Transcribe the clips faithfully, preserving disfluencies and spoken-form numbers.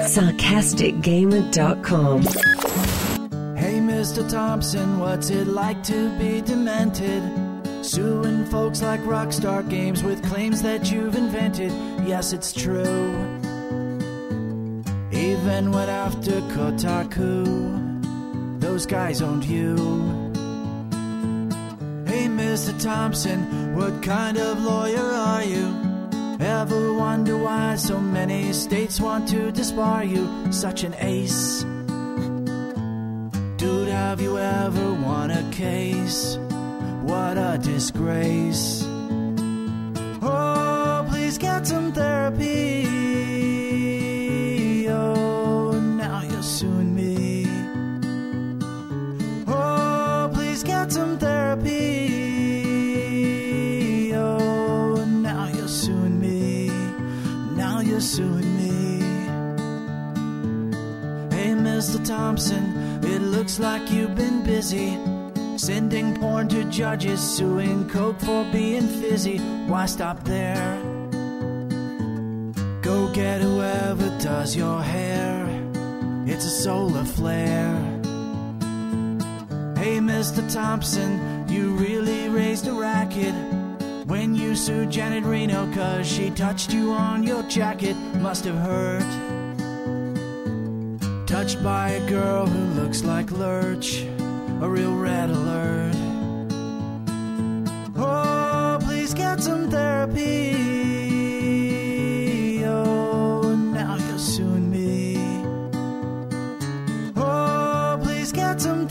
sarcastic gamer dot com. Hey, Mister Thompson, what's it like to be demented? Suing folks like Rockstar Games with claims that you've invented. Yes, it's true. Even went after Kotaku. Those guys owned you. Hey, Mister Thompson, what kind of lawyer are you? Ever wonder why so many states want to disbar you? Such an ace. Dude, have you ever won a case? What a disgrace. Oh, please get some therapy. Oh, now you're suing me. Oh, please get some therapy. Oh, now you're suing me. Now you're suing me. Hey, Mister Thompson, it looks like you've been busy sending porn to judges, suing Coke for being fizzy. Why stop there? Go get whoever does your hair. It's a solar flare. Hey, Mister Thompson, you really raised a racket when you sued Janet Reno, cause she touched you on your jacket. Must have hurt. Touched by a girl who looks like Lurch. A real red alert. Oh, please get some therapy. Oh, now you're suing me. Oh, please get some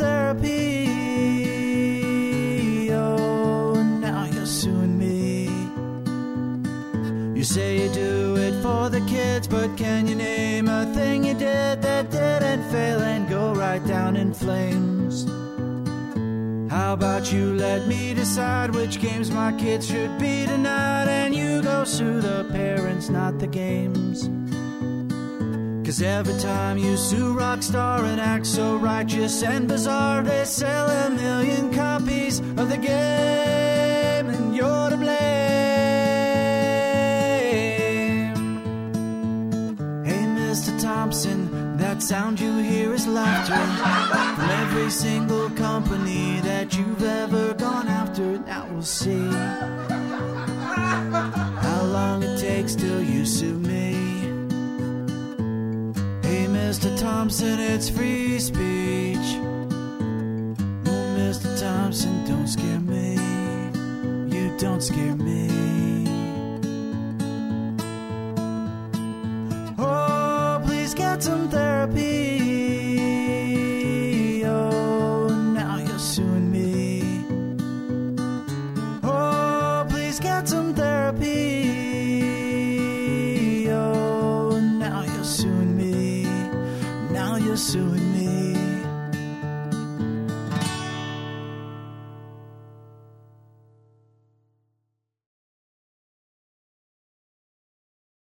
therapy. Oh, now you're suing me. You say you do it for the kids, but can you name a thing you did that didn't fail and go right down in flames? How about you let me decide which games my kids should be tonight, and you go sue the parents, not the games. Cause every time you sue Rockstar and act so righteous and bizarre, they sell a million copies of the game, and you're to blame. Hey, Mister Thompson, that sound you hear is laughter from every single company that you've ever gone after. Now we'll see how long it takes till you sue me. Hey, Mister Thompson, it's free speech. Oh, Mister Thompson, don't scare me. You don't scare me. Oh, please get some therapy. Oh, now you're suing me. Oh, please get some therapy. Oh, now you're suing me. Now you're suing me.